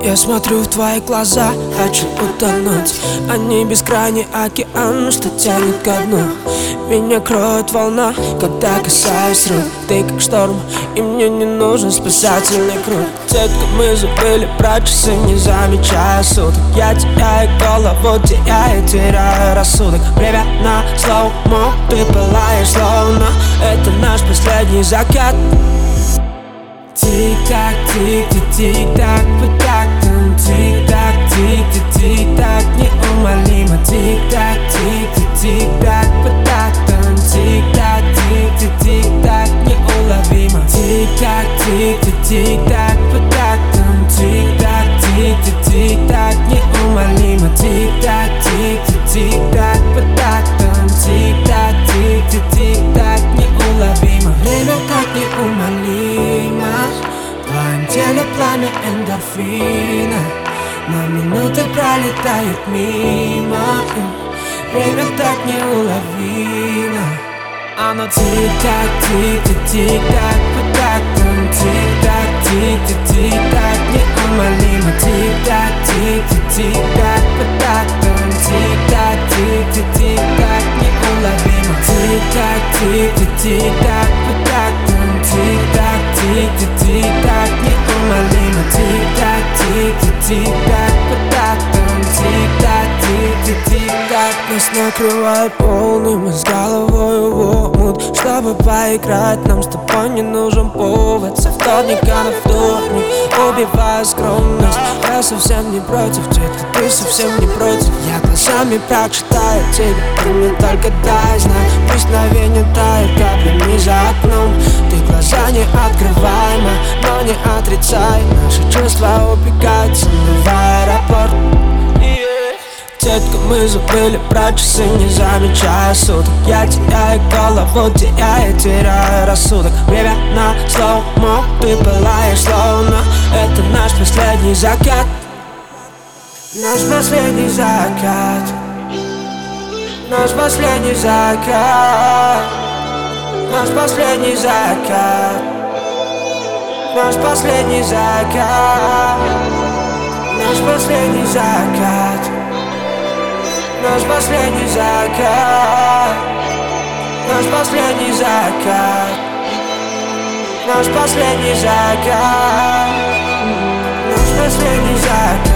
Я смотрю в твои глаза, хочу утонуть. Они бескрайний океан, что тянет ко дну. Меня кроет волна, когда касаюсь рук. Ты как шторм, и мне не нужен спасательный круг. Детка, мы забыли про часы, не замечая суток. Я теряю голову, теряю рассудок. Время на слоумо, ты пылаешь словно это наш последний закат. Тик-так, тик-тик-тик-так, по тактам. Тик-так, тик-тик-тик-так, неумолимо. Тик-так, тик-тик-тик-так, по тактам. Тик-так, тик-тик-тик-так, неуловимо. Тик-так, тик-тик-тик-так, по тактам. Тик-так, тик-тик-тик-так, неумолимо. Тик-так, тик-тик-тик-так, по тактам. Тик-так, тик-тик-тик-так, неуловимо. Время так неумолимо. В твоем теле пламя эндорфина, но минуты пролетают мимо. Время так неуловимо. Оно тик-так, тик-тик-тик-так, по тактам. Тик-так, тик-тик-тик-так, неумолимо. Тик-так, тик-тик-тик-так, по тактам. Тик-так, тик-тик-тик-так, неуловимо. Тик-так, тик-тик-тик-так, по тактам. Тик-так, тик-тик-тик-так, неумолимо. Тик-так, тик-тик-тик-так, по тактам. Тик-так, тик-тик-тик-так. Нас накрывает полным, мы с головой в омут. Чтобы поиграть, нам с тобой не нужен повод. Со вторника на вторник, убивая скромность. Я совсем не против, детка, ты совсем не против. Я глазами прочитаю тебя, ты мне только дай знак. Пусть мгновение тает каплями за окном. Ты глаза не открываемо, но не отрицай. Наши чувства убегают со мной в аэропорт. Детка, мы забыли про часы, не замечая суток. Я теряю голову, теряю рассудок. Время на слоумо, ты пылаешь словно это наш последний закат. Наш последний закат. Наш последний закат. Наш последний закат. Наш последний закат. Наш последний закат. Наш последний закат. Наш последний закат. Наш последний закат. Наш последний закат.